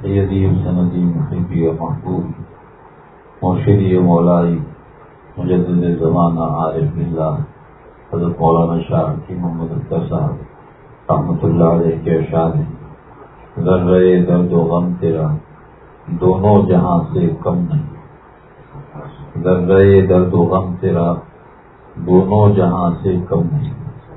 سیدی سندی محبی و محبوب مرشدی و مولائی مجدد زمانہ عارف باللہ حضرت مولانا شاہ کی محمد اختر صاحب رحمۃ اللہ علیہ کے ارشاد ہیں، ذرہ درد و غم تیرا دونوں جہاں سے کم نہیں، ذرہ درد و غم تیرا دونوں جہاں سے کم نہیں۔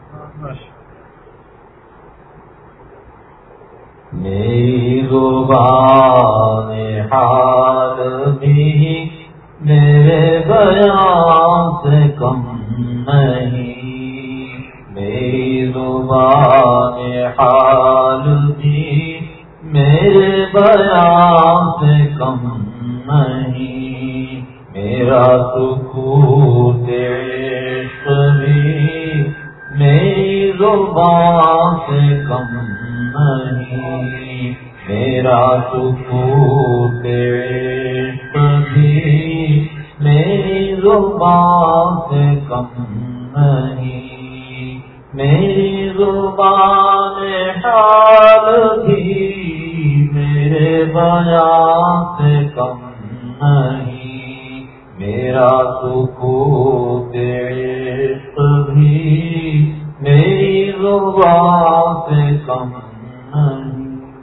میری زبان حال بھی میرے بیان سے کم نہیں، میری زبان حال بھی میرے بیان سے کم نہیں، میرا سکوت عشق بھی میری زبان سے کم نہیں، میرا سکوت عشق بھی میری زبان سے کم نہیں، میری زبان حال بھی میرے بیان سے کم نہیں، میرا سکوت عشق بھی میری زبان سے کم نہیں،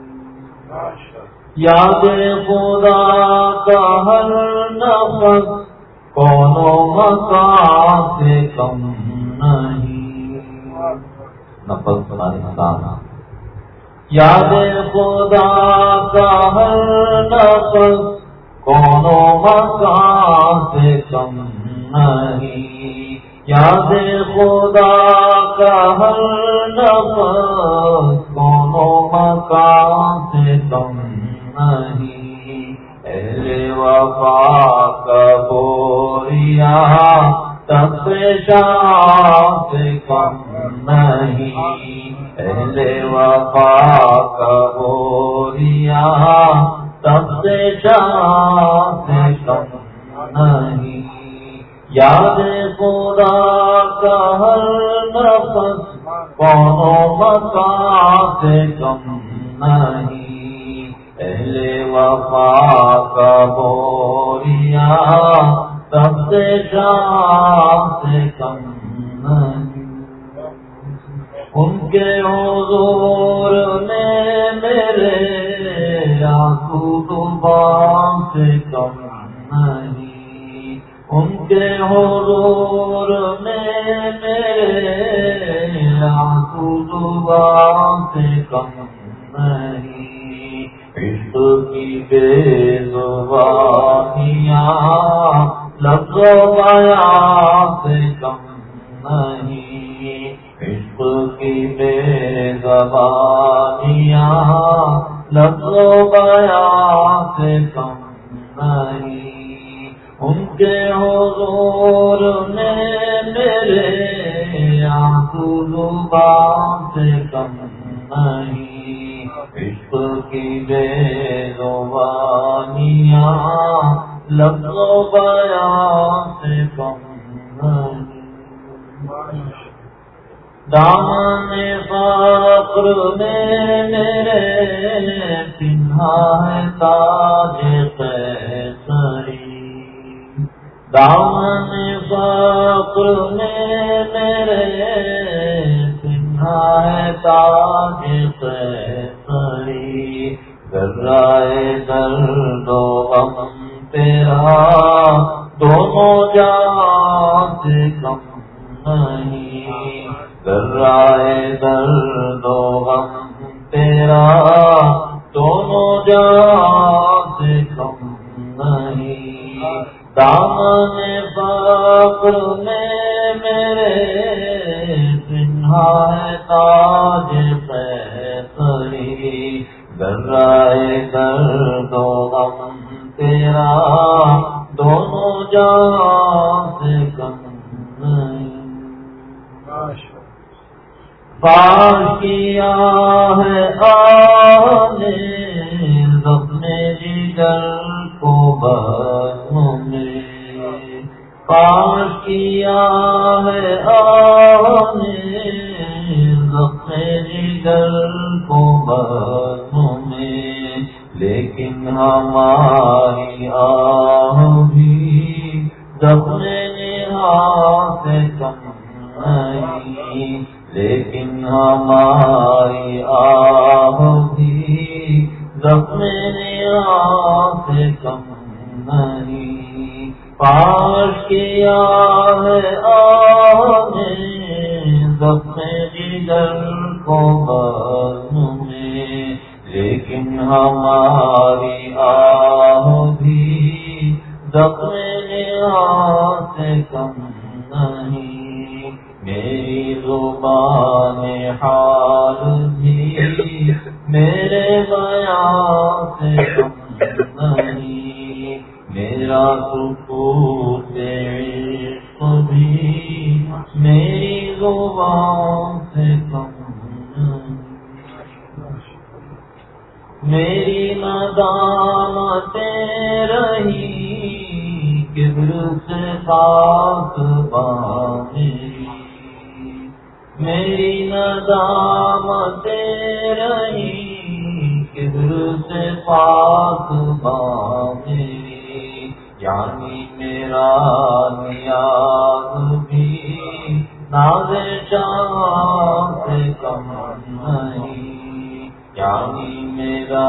یاد خدا کا ہر نفس کون و مکان سے کم نہیں، نفس انسان، یاد خدا کا ہر نفس کون و مکان سے کم نہیں، یاد خدا کا ہر نفس کون و مکان سے کم نہیں، اہل وفا کا بوریا تب شام سے کم نہیں، اہل وفا کا بوریا تب شام سے کم نہیں، یاد خدا کا ہر نفس کون و مکان سے کم نہیں، اہل وفا کا بوریا تب شام سے کم نہیں، ان کے حضور میں میرے آنسو زبان سے کم نہیں، ان کے حضور میں میرے آنسو زبان سے کم نہیں، عشق کی بے زبانیاں لفظ و بیان سے کم نہیں، عشق کی بے زبانیاں لفظ و بیان سے کم نہیں، ان کے حضور میں میرے آنسو زبان سے کم نہیں، عشق کی بے زبانیاں لفظ و بیان سے کم نہیں، دامن فقر میں میرے پنہا ہے تاج قیصری، دامن فقر میں میرے پنہا ہے تاج قیصری، ذرائے درد و غم تیرا دونوں جہاں سے کم نہیں، ذرائے درد و غم تیرا دونوں جہاں سے کم نہیں، دامن فقر میں میرے پنہا ہے تاج قیصری، ذرائے درد و غم تیرا دونوں جہاں سے کم نہیں، پار کیا ہے آنے زخم جگر کو بزم میں، پار کیا ہے آنے زخم جگر کو بزم میں، لیکن ہماری آہ بھی زخم نہا سے کم نہیں، لیکن ہماری آہ بھی زخم نہا سے کم نہیں، پاش کیا ہے آہ نے زخم جگر کو بزم میں، لیکن ہماری آہ بھی زخم نہا سے کم نہیں، میری زبان حال بھی میرے بیان سے کم نہیں، میرا سکوت عشق بھی میری زبان سے کم نہیں، میری ندامتیں رہی کبر سے پاک میری، میری ندامتیں رہی کبر سے پاک میری، یعنی میرا نیاز بھی ناز جان سے کم نہیں، یعنی میرا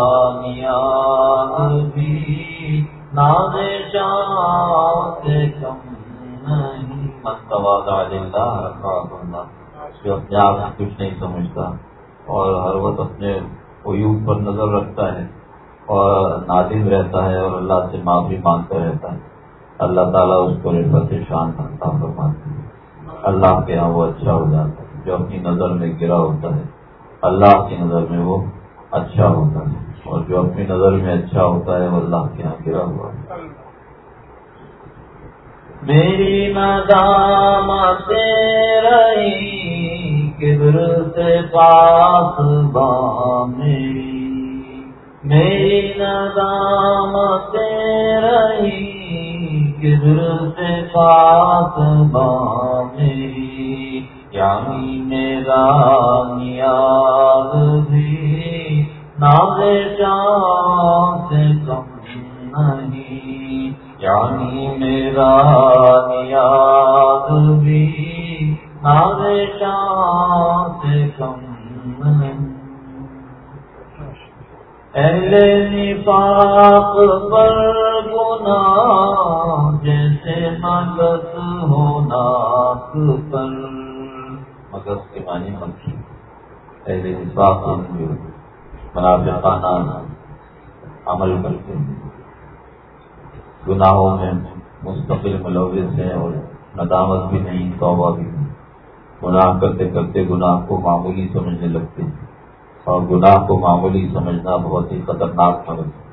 نیاز بھی ناز جان سے کم نہیں، من تواضع للہ رفعہ اللہ، جو اپنے آپ سے کچھ نہیں سمجھتا اور ہر وقت اپنے عیوب پر نظر رکھتا ہے اور نادم رہتا ہے اور اللہ سے معافی مانگتا رہتا ہے، اللہ تعالیٰ اس کو رفعت شان عطا فرماتے ہیں، اللہ کے یہاں وہ اچھا ہو جاتا ہے، جو اپنی نظر میں گرا ہوتا ہے اللہ کی نظر میں وہ اچھا ہوتا ہے، اور جو اپنی نظر میں اچھا ہوتا ہے وہ اللہ کے یہاں گرا ہوا ہے۔ میری ندامتیں رہی کبر سے پاک میری، میری ندامتیں رہی کبر سے پاک میری، یعنی میرا نیاز بھی ناز جان سے کم نہیں، یعنی میرا نیاز بھی ناز جان سے کم نہیں، اہل نفاق پر گناہ جیسے مگس ہو ناک پر، مگس کے معنی مکھی، اہل نفاق جو منافقانہ عمل کرتے ہیں، گناہوں میں مستقل ملوث ہیں اور ندامت بھی نہیں، توبہ بھی نہیں، گناہ کرتے کرتے گناہ کو معمولی سمجھنے لگتے ہیں، اور گناہ کو معمولی سمجھنا بہت ہی خطرناک مرض ہے۔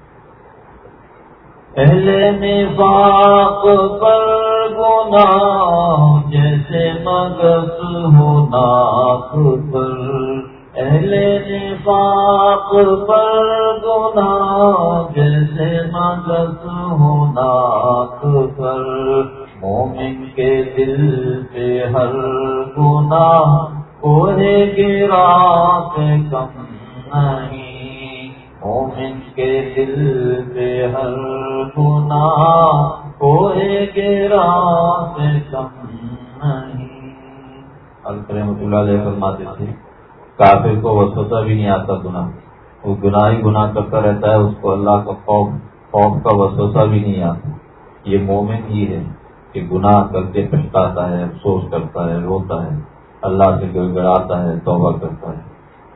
اہل نفاق پر گناہ جیسے مگس ہو ناک پر، اہل نفاق پر گناہ جیسے مگس ہو ناک پر، مومن کے دل پہ ہر گناہ کوہ گرا سے کم نہیں، مومن کے دل پہ ہر گناہ کوہ گرا سے کم نہیں۔ حضرت رحمۃ اللہ علیہ فرماتے تھے کافر کو وسوسہ بھی نہیں آتا گناہ، وہ گناہ ہی گناہ کرتا رہتا ہے، اس کو اللہ کا خوف کا وسوسہ بھی نہیں آتا۔ یہ مومن ہی ہے کہ گناہ کر کے پچھتاتا ہے، افسوس کرتا ہے، روتا ہے، اللہ سے گڑ گڑاتا ہے، توبہ کرتا ہے۔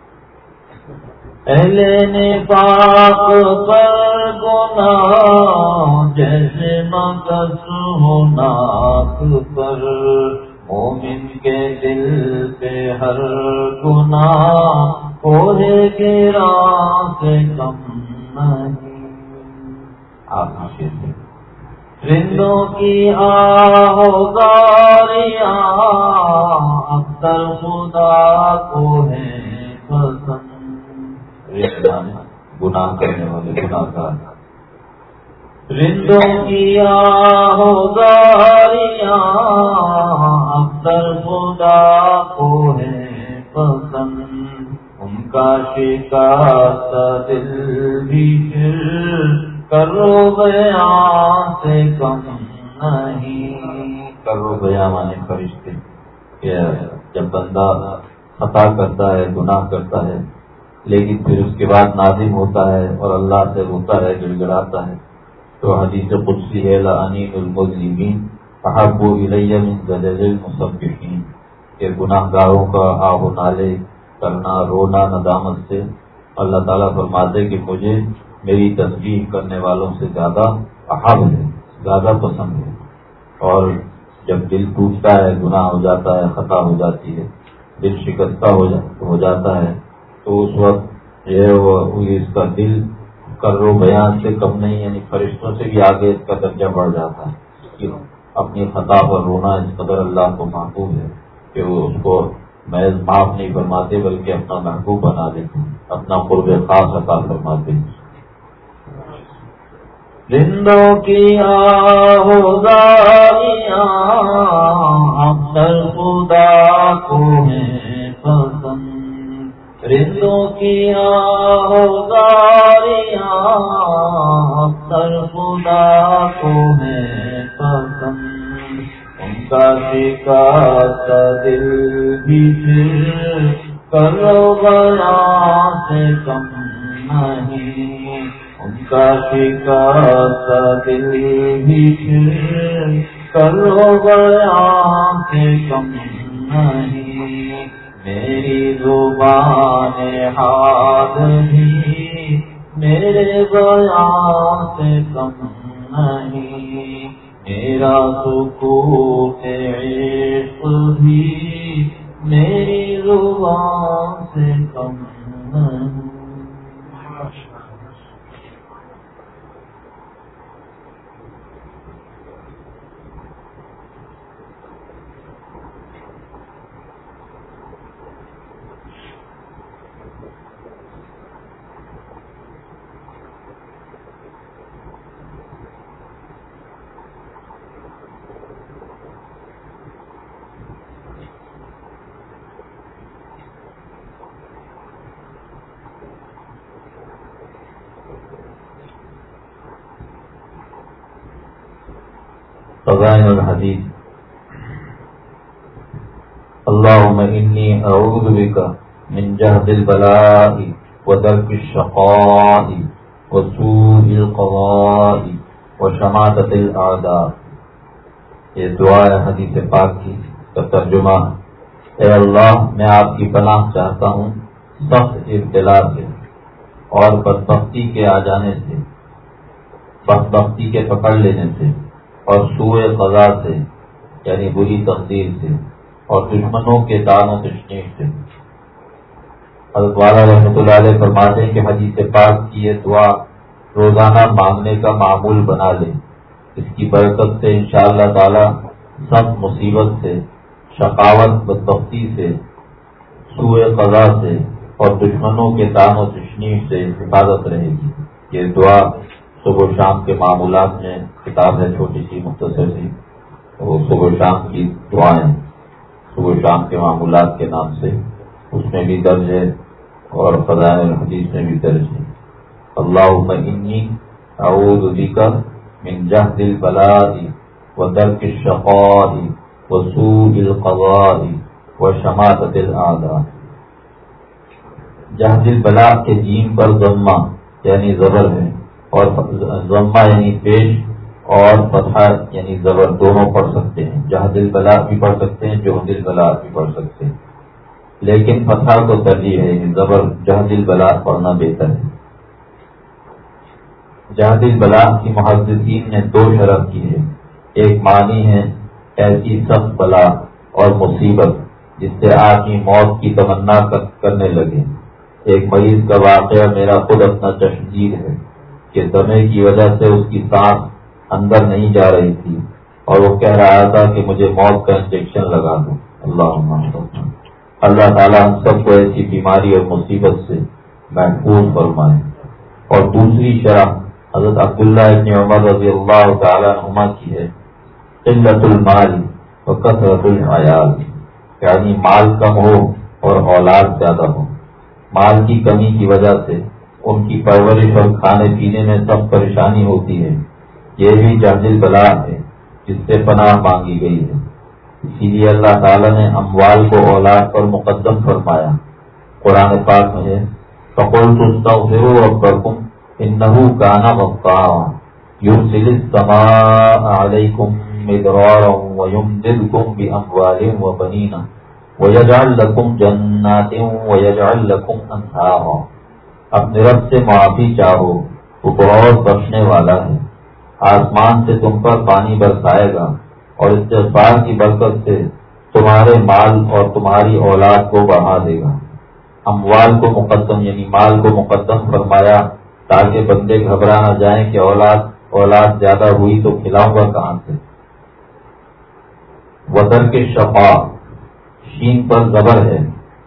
اہل نفاق پر گناہ جیسے مگس ہو ناک پر، مومن کے دل پہ ہر گناہ کوہ گرا سے کم نہیں۔ آپ رندوں کی آہوزاریاں اکثر خدا کو ہے پسند، گناہ کرنے والے گناہ گار، رندوں کی آہوزاریاں اکثر خدا کو ہے پسند، ان کا شکست دل بھی پھر کرو بیان سے کم نہیں. کرو بیان مانے فرشتے کہ جب بندہ خطا کرتا ہے، گناہ کرتا ہے، لیکن پھر اس کے بعد نادم ہوتا ہے اور اللہ سے روتا ہے، گڑ گڑاتا ہے، تو حدیث قدسی ہے لعنین المذنبین احب الی من زجر المسبحین، کہ گناہ گاروں کا آہ و نالے کرنا، رونا ندامت سے اللہ تعالیٰ فرماتے کہ مجھے میری تسبیح کرنے والوں سے زیادہ احب ہے، زیادہ پسند ہے. اور جب دل ٹوٹتا ہے، گناہ ہو جاتا ہے، خطا ہو جاتی ہے، دل شکستہ ہو جاتا ہے، تو اس وقت اس کا دل کرو بیان سے کم نہیں، یعنی فرشتوں سے بھی آگے اس کا درجہ بڑھ جاتا ہے. اپنی خطا پر رونا اس قدر اللہ کو محبوب ہے کہ وہ اس کو محض معاف نہیں فرماتے بلکہ اپنا محبوب بنا دیتے، اپنا قرب خاص عطا فرماتے ہیں. رندوں کی آہوزاریاں اکثر خدا کو ہیں پسند، رندوں کی آہوزاریاں اکثر خدا کو ہیں پسند، ان کا شکست دل بھی پھر کرو بیان سے کم نہیں، ان کا شکست دل بھی پھر کرو بیان سے کم نہیں، میری زبان حال بھی میرے بیان سے کم نہیں، میرا سکوت عشق بھی میری زبان سے کم نہیں. فضائل الحدیث. اللهم انی اعوذ بک من جہد البلاء ودرک الشقاء وسوء القضاء وشماتۃ الاعداء. یہ دعا ہے حدیث پاک کی، کا ترجمہ: اے اللہ، میں آپ کی پناہ چاہتا ہوں سخت ابتلا سے اور بدبختی کے آ جانے سے، بدبختی کے پکڑ لینے سے، اور سوء قضا سے یعنی بری تقدیر سے، اور دشمنوں کے دان و تشنیع سے. حضرت والا رحمۃ اللہ علیہ فرماتے ہیں کہ حدیث پاک کی یہ دعا روزانہ مانگنے کا معمول بنا لیں. اس کی برکت سے انشاءاللہ تعالی سب مصیبت سے، شقاوت بدبختی سے، سوء قضا سے اور دشمنوں کے دان و تشنیع سے حفاظت رہے گی. یہ دعا صبح و شام کے معمولات میں کتاب ہے، چھوٹی سی مختصر سی، وہ صبح و شام کی دعائیں، صبح و شام کے معمولات کے نام سے، اس میں بھی درج ہے اور فضائل الحدیث میں بھی درج ہے. اللہم انی اعوذ بک من جہد البلاء ودرک الشقاء وسوء القضاء وشماتۃ الاعداء. جہد البلاء کے جیم پر ضمہ یعنی زبر ہے، اور ضمہ یعنی پیش اور فتحہ یعنی زبر دونوں پڑھ سکتے ہیں. جہد البلاء بھی پڑھ سکتے ہیں، جہد البلاء بھی پڑھ سکتے ہیں، لیکن فتحہ کو ترجیح ہے، یعنی زبر جہد البلاء پڑھنا بہتر ہے. جہد البلاء کی محدثین نے دو شرح کی ہے. ایک معنی ہے ایسی سخت بلا اور مصیبت جس سے آدمی موت کی تمنا کرنے لگے. ایک مریض کا واقعہ میرا خود اپنا تشدید ہے کہ دمے کی وجہ سے اس کی سانس اندر نہیں جا رہی تھی اور وہ کہہ رہا تھا کہ مجھے موت کا انجیکشن لگا دو. اللہ تعالیٰ ہم سب کو ایسی بیماری اور مصیبت سے محفوظ فرمائے. اور دوسری شرح حضرت عبداللہ ابن عمر رضی اللہ تعالیٰ عنہما کی ہے، قلت المال و کثرت العیال، یعنی مال کم ہو اور اولاد زیادہ ہو. مال کی کمی کی وجہ سے ان کی پرورش اور کھانے پینے میں سب پریشانی ہوتی ہے۔ یہ بھی جہل بلا ہے جس سے پناہ مانگی گئی ہے۔ اسی لیے اللہ تعالیٰ نے اموال کو اولاد پر مقدم فرمایا۔ قرآن پاک میں ہے فَقُلْتُ اسْتَغْفِرُوا رَبَّكُمْ إِنَّهُ كَانَ غَفَّارًا يُرْسِلِ السَّمَاءَ عَلَيْكُمْ مِدْرَارًا وَيُمْدِدْكُمْ بِأَمْوَالٍ وَبَنِينَ وَيَجْعَلْ لَكُمْ جَنَّاتٍ وَيَجْعَلْ لَكُمْ أَنْهَارًا۔ اپنے رب سے معافی چاہو، وہ بہت بخشنے والا ہے۔ آسمان سے تم پر پانی برسائے گا اور استغفار کی برکت سے تمہارے مال اور تمہاری اولاد کو بڑھا دے گا۔ اموال کو مقدم یعنی مال کو مقدم فرمایا تاکہ بندے گھبرا نہ جائیں کہ اولاد زیادہ ہوئی تو کھلاؤں گا کہاں سے۔ وتر کے شفا شین پر زبر ہے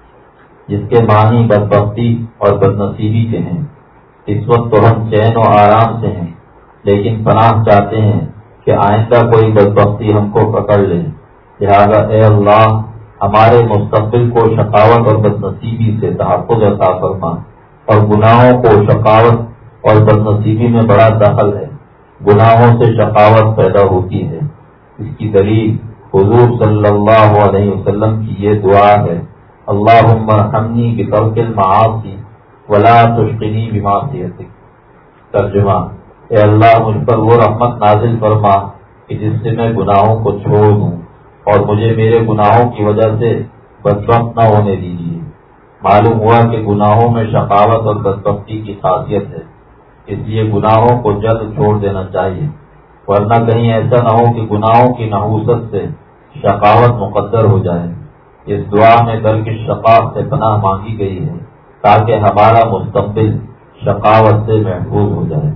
جس کے معنی بدبختی اور بدنصیبی کے ہیں۔ اس وقت تو ہم چین و آرام سے ہیں، لیکن پناہ چاہتے ہیں کہ آئندہ کوئی بدبختی ہم کو پکڑ لے۔ لہذا اے اللہ ہمارے مستقبل کو شقاوت اور بدنصیبی سے تحفظ عطا فرما۔ اور گناہوں کو شقاوت اور بدنصیبی میں بڑا دخل ہے۔ گناہوں سے شقاوت پیدا ہوتی ہے۔ اس کی دلیل حضور صلی اللہ علیہ وسلم کی یہ دعا ہے اللہم ارحمنی بترک المعاصی ولا تشقنی بمعصیتک۔ ترجمہ، اے اللہ مجھ پر وہ رحمت نازل فرما کہ جس سے میں گناہوں کو چھوڑ دوں اور مجھے میرے گناہوں کی وجہ سے بدبخت نہ ہونے دیجیے۔ معلوم ہوا کہ گناہوں میں شقاوت اور بدبختی کی خاصیت ہے، اس لیے گناہوں کو جلد چھوڑ دینا چاہیے، ورنہ کہیں ایسا نہ ہو کہ گناہوں کی نحوست سے شقاوت مقدر ہو جائے۔ اس دعا میں درک شقا سے پناہ مانگی گئی ہے تاکہ ہمارا مستقبل شقاوت سے محفوظ ہو جائے۔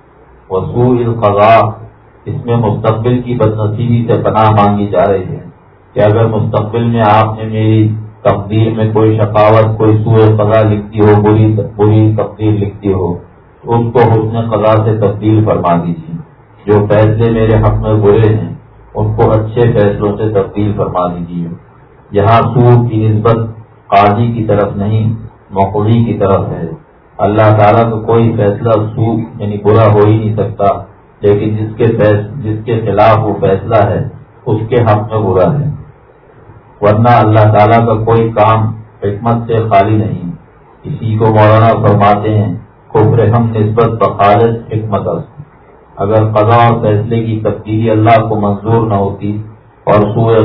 وسوء القضاء، اس میں مستقبل کی بدنصیبی سے پناہ مانگی جا رہی ہے کہ اگر مستقبل میں آپ نے میری تقدیر میں کوئی شقاوت، کوئی سوء قضا لکھتی ہو، بری تقدیر لکھتی ہو، تو اس کو حسن قضا سے تبدیل فرما دیجیے۔ جو فیصلے میرے حق میں برے ہیں ان کو اچھے فیصلوں سے تبدیل فرما دیجیے۔ یہاں سود کی نسبت قاضی کی طرف نہیں، مقضی کی طرف ہے۔ اللہ تعالیٰ کا کوئی فیصلہ سود یعنی برا ہو ہی نہیں سکتا، لیکن جس کے خلاف وہ فیصلہ ہے اس کے حق میں برا ہے، ورنہ اللہ تعالیٰ کا کوئی کام حکمت سے خالی نہیں۔ اسی کو مولانا فرماتے ہیں کفر ہم نسبت بخالص حکمت است۔ اگر قضا اور فیصلے کی تبدیلی اللہ کو منظور نہ ہوتی اور سوء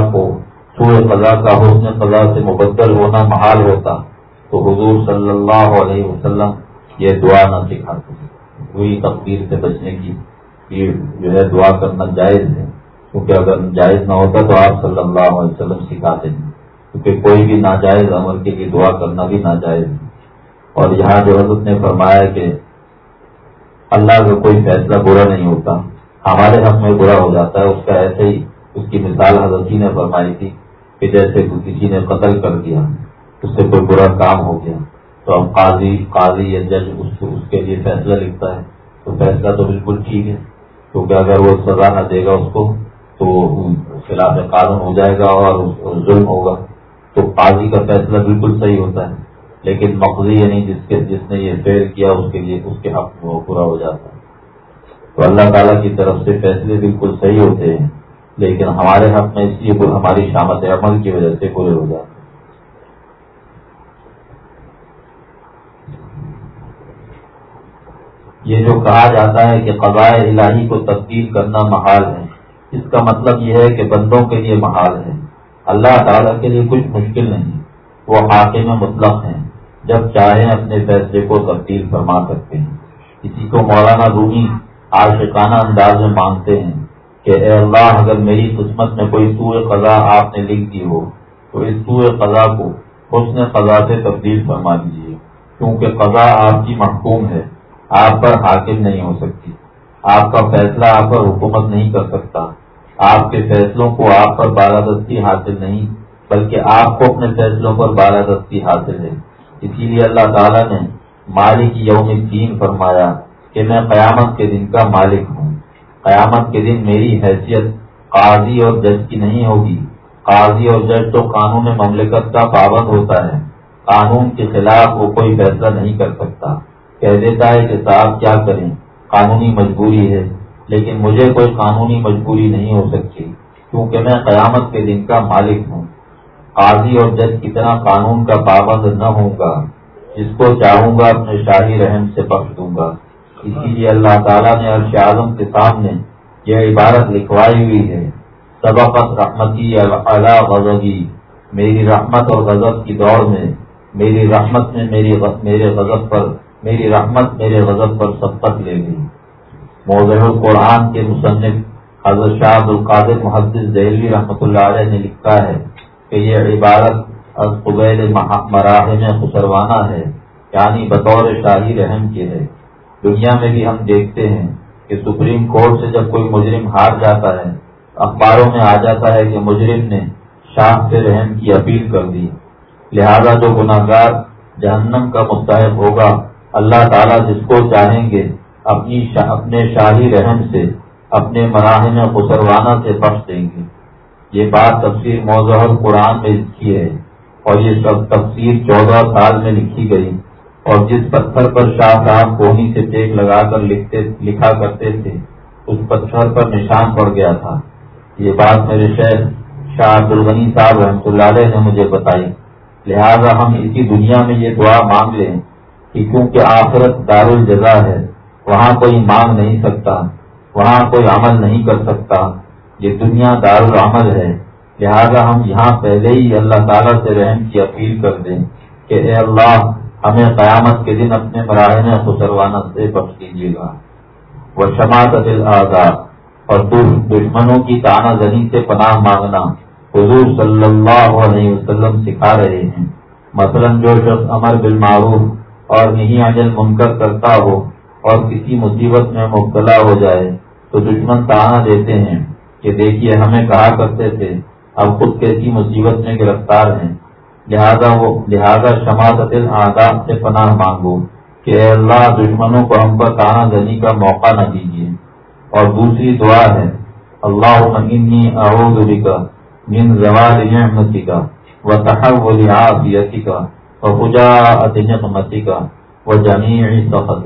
قضا کا حسن قضا سے مبدل ہونا محال ہوتا تو حضور صلی اللہ علیہ وسلم یہ دعا نہ سکھاتے۔ وہی تقدیر سے بچنے کی یہ جو ہے دعا کرنا جائز ہے، کیونکہ اگر جائز نہ ہوتا تو آپ صلی اللہ علیہ وسلم سکھاتے ہیں، کیونکہ کوئی بھی ناجائز عمل کے لیے دعا کرنا بھی ناجائز ہے۔ اور یہاں جو حضرت نے فرمایا کہ اللہ کا کوئی فیصلہ برا نہیں ہوتا، ہمارے حق میں برا ہو جاتا ہے، اس کا ایسے ہی اس کی مثال حضرت جی نے فرمائی تھی کہ جیسے کسی نے قتل کر دیا، اس سے کوئی برا کام ہو گیا تو اب قاضی یا جج اس کے لیے فیصلہ لکھتا ہے، تو فیصلہ تو بالکل ٹھیک ہے، کیونکہ اگر وہ سزا نہ دے گا اس کو تو خلاف قانون ہو جائے گا اور ظلم ہوگا، تو قاضی کا فیصلہ بالکل صحیح ہوتا ہے۔ لیکن مقضی یعنی جس نے یہ فعل کیا اس کے لیے اس کے حق میں وہ برا ہو جاتا ہے۔ تو اللہ تعالیٰ کی طرف سے فیصلے بالکل صحیح ہوتے ہیں، لیکن ہمارے حق میں اس لیے ہماری شامت عمل کی وجہ سے برے ہو جاتے ہیں۔ یہ جو کہا جاتا ہے کہ قضاء الہی کو تبدیل کرنا محال ہے، اس کا مطلب یہ ہے کہ بندوں کے لیے محال ہے، اللہ تعالیٰ کے لیے کچھ مشکل نہیں، وہ حاکم مطلق ہیں، جب چاہیں اپنے فیصلے کو تبدیل فرما سکتے ہیں۔ اسی کو مولانا رومی عاشقانہ انداز میں مانگتے ہیں کہ اے اللہ اگر میری قسمت میں کوئی سوء قضا آپ نے لکھ دی ہو تو اس سوء قضا کو حسن قضا سے تبدیل فرما دیجیے، کیونکہ قضا آپ کی محکوم ہے، آپ پر حاکم نہیں ہو سکتی، آپ کا فیصلہ آپ پر حکومت نہیں کر سکتا، آپ کے فیصلوں کو آپ پر بالادستی حاصل نہیں، بلکہ آپ کو اپنے فیصلوں پر بالادستی حاصل ہے۔ اسی لیے اللہ تعالیٰ نے مالک یوم الدین فرمایا کہ میں قیامت کے دن کا مالک ہوں۔ قیامت کے دن میری حیثیت قاضی اور جج کی نہیں ہوگی، قاضی اور جج تو قانون مملکت کا پابند ہوتا ہے، قانون کے خلاف وہ کوئی فیصلہ نہیں کر سکتا. کہہ دیتا ہے کہ صاحب کیا کریں، قانونی مجبوری ہے، لیکن مجھے کوئی قانونی مجبوری نہیں ہو سکتی کیونکہ میں قیامت کے دن کا مالک ہوں. قاضی اور جج کی طرح قانون کا پابند نہ ہوں گا، جس کو چاہوں گا اپنے شاہی رحم سے بخش دوں گا. اسی لیے اللہ تعالیٰ نے عرش اعظم کے سامنے یہ عبارت لکھوائی ہوئی ہے، سبقت رحمتی علی غضبی، میری رحمت اور غضب کی دوڑ میں میری رحمت نے میری رحمت میرے غضب پر سبقت لے گئی. موضوع القرآن کے مصنف حضرت شاہ عبد القادر محدث دہلوی رحمۃ اللہ علیہ نے لکھا ہے کہ یہ عبارت از قبیل مراحم خسروانہ ہے، یعنی بطور شاہی رحم کے ہے. دنیا میں بھی ہم دیکھتے ہیں کہ سپریم کورٹ سے جب کوئی مجرم ہار جاتا ہے، اخباروں میں آ جاتا ہے کہ مجرم نے شاہ سے رحم کی اپیل کر دی. لہذا جو گناہگار جہنم کا مستحق ہوگا، اللہ تعالیٰ جس کو چاہیں گے اپنے شاہی رحم سے، اپنے مراحم خسروانہ سے بخش دیں گے. یہ بات تفسیر موضوع القرآن میں لکھی ہے، اور یہ سب تفسیر 14 سال میں لکھی گئی، اور جس پتھر پر شاہ صاحب کوہنی سے ٹیک لگا کر لکھا کرتے تھے اس پتھر پر نشان پڑ گیا تھا. یہ بات میرے شیخ شاہ عبد الغنی صاحب رحمۃ اللہ علیہ نے مجھے بتائی. لہذا ہم اسی دنیا میں یہ دعا مانگ لیں کہ کیونکہ آخرت دار الجزا ہے، وہاں کوئی مانگ نہیں سکتا، وہاں کوئی عمل نہیں کر سکتا. یہ دنیا دار العمل ہے، لہذا ہم یہاں پہلے ہی اللہ تعالیٰ سے رحم کی اپیل کر دیں کہ اے اللہ ہمیں قیامت کے دن اپنے مراحم خسروانہ سے بخش دیجیے گا. وہ شماتت الاعداء، اور دشمنوں کی طعنہ زنی سے پناہ مانگنا حضور صلی اللہ علیہ وسلم سکھا رہے ہیں. مثلا جو شخص امر بالمعروف اور نہی عن المنکر کرتا ہو اور کسی مصیبت میں مبتلا ہو جائے تو دشمن طعنہ دیتے ہیں کہ دیکھیے ہمیں کہا کرتے تھے، اب خود کیسی مصیبت میں گرفتار ہیں. لہذا شماتت الاعداء سے پناہ مانگو کہ اے اللہ دشمنوں کو ہم پر طعنہ زنی کا موقع نہ دیجیے. اور دوسری دعا ہے اللہم انی اعوذ بک من زوال نعمتک وتحول عافیتک وفجاءۃ نقمتک وجمیع سخطک.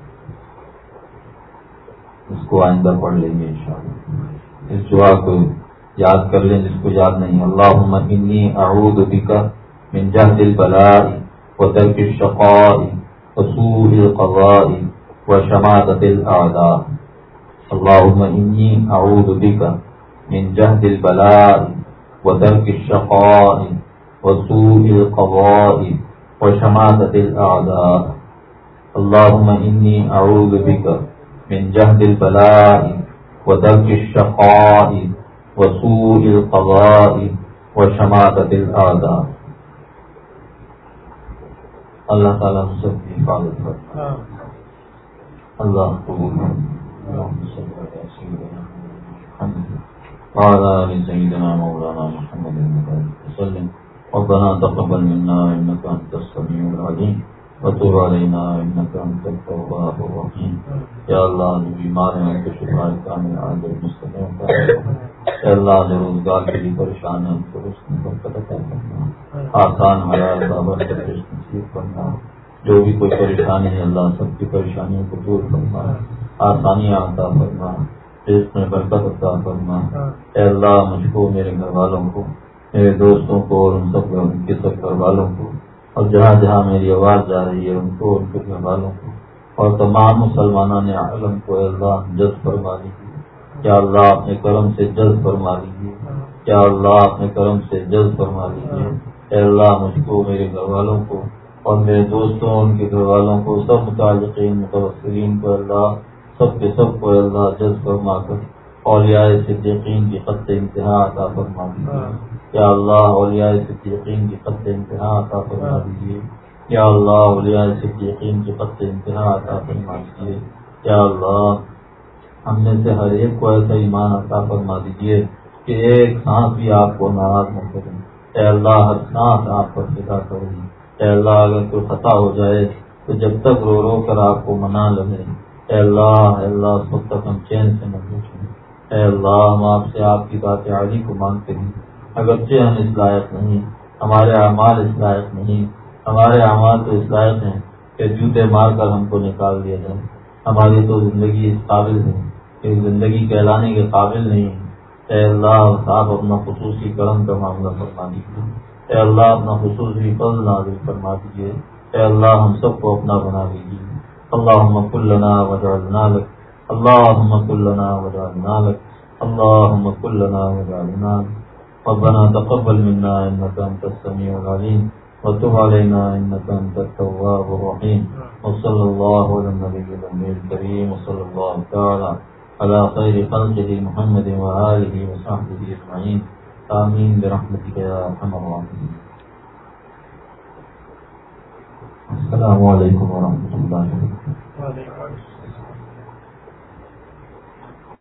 اس کو آئندہ پڑھ لیں گے انشاءاللہ. اس دعا کو یاد کر لیں جس کو یاد نہیں. اللہم انی اعوذ بک من جہد البلاء وترک الشقاء وسوء القضاء وشماتۃ الاعداء. اللہم انی اعوذ بک من جہد البلاء وترک الشقاء وسوء القضاء وشماتۃ الاعداء. اللہم انی اعوذ بک من جہد البلاء وترک الشقاء وسوء القضاء وشماتۃ الاعداء. اللہ تعالیٰ ہم سب کی حفاظت کرتا. اللہ قبول وعلى آل سيدنا مولانا محمد وسلم. ربنا تقبل منا إنك أنت السميع العليم وتب علينا إنك أنت التواب الرحيم. یا اللہ جو بیمار ہیں ان کو شفا کامل عاجل مستقیم فرما. اے اللہ جو روزگار کے لیے پریشان ہیں ان کو رزق میں برکت عطا فرما. آسان حلال بابرکت رزق نصیب فرما. جو بھی کوئی پریشانی ہے اللہ سب کی پریشانیوں کو دور فرما، آسانیاں عطا فرما، رزق میں برکت عطا فرما. اے اللہ مجھ کو، میرے گھر والوں کو، میرے دوستوں کو اور ان کے سب گھر والوں کو، اور جہاں جہاں میری آواز جا رہی ہے ان کو، ان کے گھر والوں کو اور تمام مسلمانان عالم کو اے اللہ جذب فرما دیجیے. یا اللہ اپنے کرم سے جذب فرما دیجیے. یا اللہ اپنے کرم سے جذب فرما دیجیے. اے اللہ مجھ کو، میرے گھر والوں کو اور میرے دوستوں ان کے گھر والوں کو، سب متعلقین متوسلین کو اللہ سب کے سب کو اللہ جذب فرما کر اولیاء صدیقین کی خط انتہا عطا فرما دیجیے. یا اللہ اولیاء صدیقین کی خط انتہا عطا فرما دیجیے. یا اللہ اولیاء صدیقین کی خط انتہا عطا فرما دیجیے. یا اللہ ہم میں سے ہر ایک کو ایسا ایمان عطا فرما دیجیے کہ ایک سانس بھی آپ کو ناراض نہ کریں. اے اللہ ہر سانس آپ پر فدا کریں. اے اللہ اگر کوئی خطا ہو جائے تو جب تک رو رو کر آپ کو منا لیں. اے اللہ اس وقت تک ہم چین سے نہ پوچھیں. اے اللہ ہم آپ سے آپ کی بات عالی کو مانگتے ہیں، اگرچہ ہم اس لائق نہیں، ہمارے اعمال اس لائق نہیں، ہمارے اعمال تو اس لائق ہیں کہ جوتے مار کر ہم کو نکال دیا جائے. ہماری تو زندگی اس قابل ہے کہ زندگی کہلانے کے قابل نہیں ہے. اے اللہ آپ اپنا خصوصی کرم کا معاملہ فرما دیجیے. اے اللہ اپنا خصوصی فضل نازل فرما دیجیے. اے اللہ ہم سب کو اپنا بنا دیجیے. اللہم کن لنا وجعلنا لک. اللہم کن لنا وجعلنا لک. اللہم کن لنا وجعلنا لک. ربنا تقبل منا انك انت السميع العليم وتب علينا انك انت التواب الرحيم. وصلى الله على النبي الكريم وصلى الله تعالى على خير خلقه محمد وآله وصحبه اجمعين. آمين برحمتك يا ارحم الراحمين. السلام علیکم ورحمۃ اللہ وبرکاتہ.